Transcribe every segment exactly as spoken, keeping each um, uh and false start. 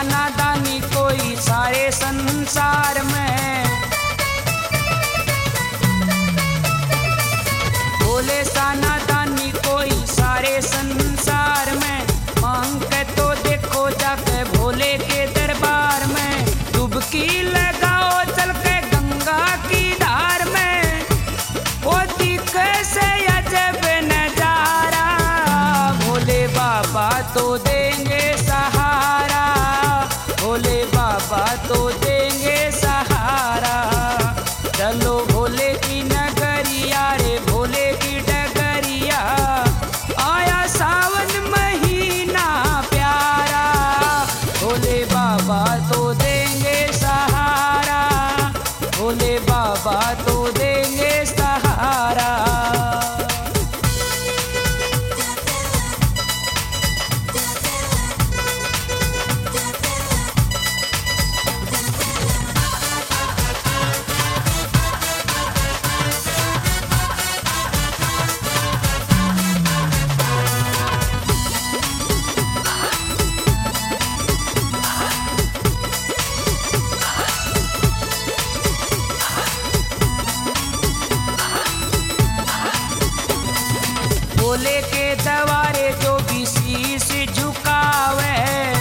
साना दानी कोई सारे संसार में, बोले साना दानी कोई सारे संसार में। मांग के तो देखो जाके भोले के दरबार में, डुबकी लगाओ चल के गंगा की धार में, वो दिखे से अजब नजारा। भोले बाबा तो देंगे सहारा, भोले बाबा तो देंगे सहारा। चलो भोले की नगरिया रे भोले की डगरिया, आया सावन महीना प्यारा। भोले बाबा तो देंगे सहारा, भोले बाबा तो देंगे सहारा। भोले के दवारे जो भी शीश झुकावे,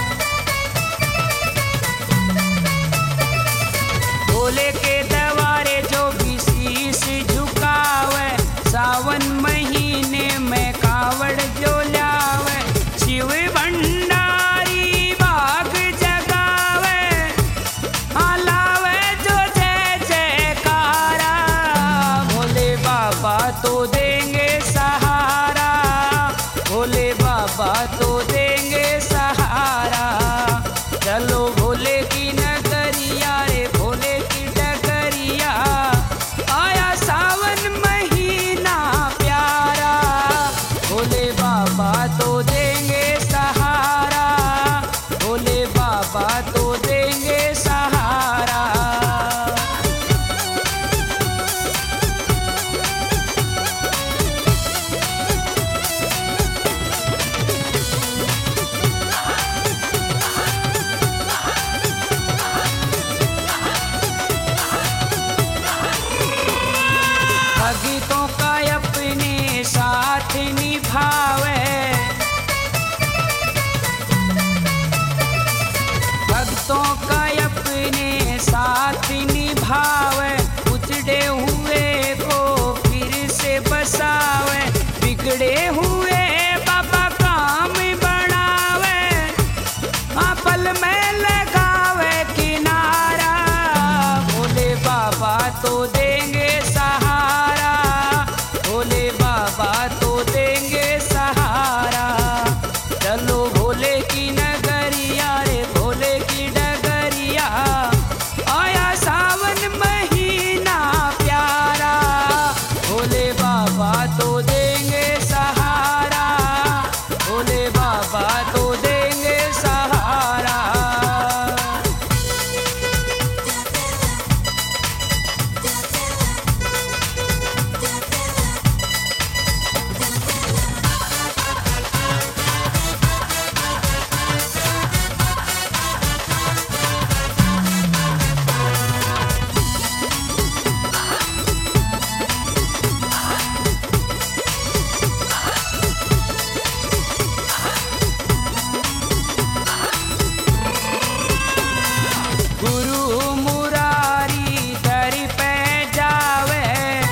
भोले के दवारे जो भी शीश झुकावे, सावन महीने में कावड़ जो लावे, शिव भंडारी बाग जगावे, आलावे जो जय जयकारा। भोले बाबा तो देंगे सहारा, भोले बाबा तो देंगे सहारा। चलो भोले की नगरिया रे भोले की डगरिया, आया सावन महीना प्यारा। भोले बाबा तो देंगे सहारा, भोले बाबा तो देंगे सहारा। भक्तों का अपने साथ निभावे, भक्तों का अपने साथ निभावे, उजड़े हुए को फिर से बसावे, बिगड़े हुए बाबा काम बनावे, पल में लगावे किनारा। भोले बाबा तो देंगे सहारा, भोले बाबा तो देंगे सहारा। चलो भोले की नगरिया रे भोले की डगरिया, आया सावन महीना प्यारा। भोले बाबा तो देंगे सहारा, भोले बाबा तो देंगे सहारा। गुरु मुरारी दर पे जावे,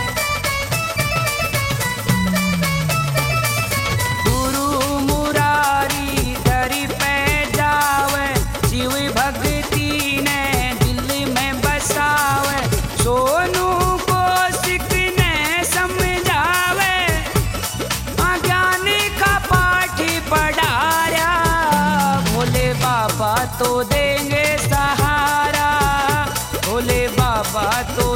गुरु मुरारी दर पे जावे, शिव भक्ति ने दिल में बसावे, सोनू को सीखने समझावे, ज्ञान का पाठ पढ़ाया। भोले बाबा तो देंगे सहारा, भोले बाबा तो